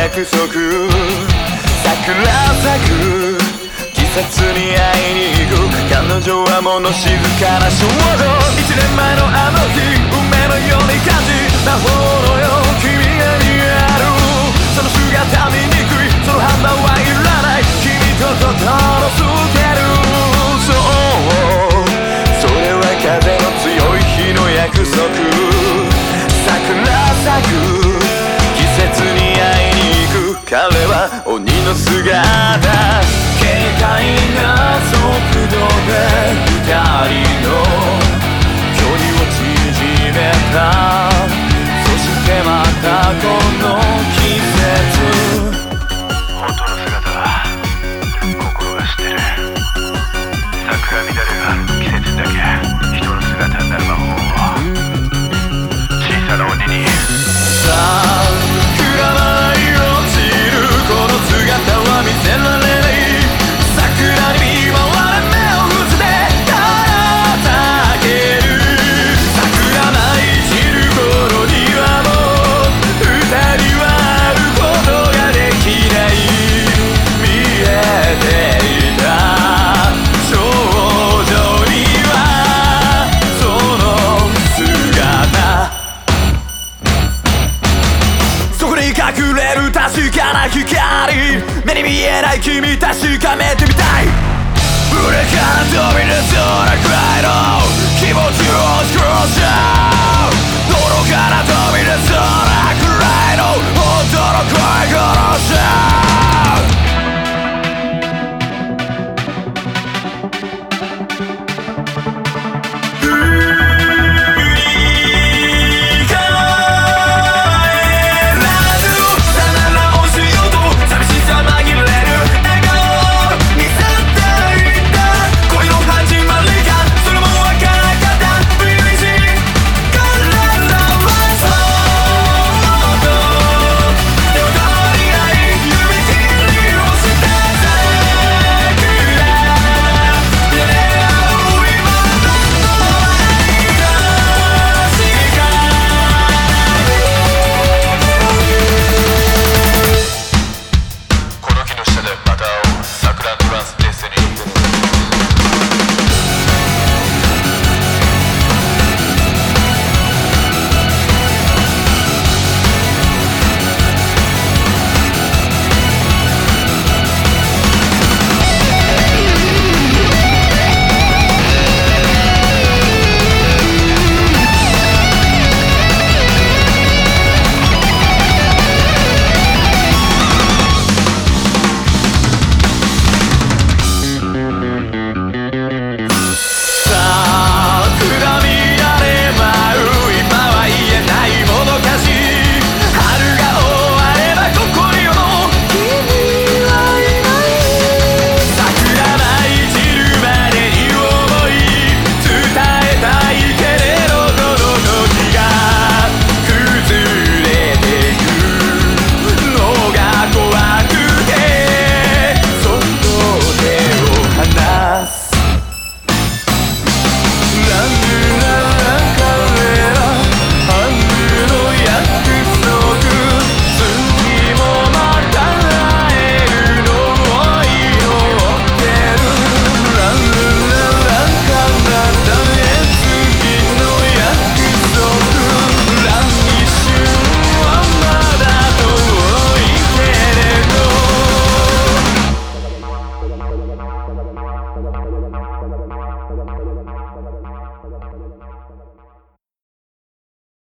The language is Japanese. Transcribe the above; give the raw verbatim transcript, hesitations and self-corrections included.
約束桜咲く季節に会いに行く彼女は物静かな少女一年前のあの日運命のように感じ魔法のよう君が似合うその姿見にくいその判断はいらない君と心づけるそうそれは風の強い日の約束桜咲く季節に会いに行く彼は鬼の姿軽快な速度で二人の距離を縮めたそしてまたこの季節本当の姿は心が知ってる桜乱れが季節だけ人の姿になる魔法を小さな鬼にさあ降らない落ちるこの姿は見せられない桜に見舞われ目を伏せて羽ばたける桜舞い散る頃にはもう二人はあることができない見えていた少女にはその姿そこに隠れる確かな光目に見えない君確かめてみたい胸から飛び出そうなくらいの気持ちを押し殺しちゃう喉から飛び出そうなくらいの本当の声殺しちゃう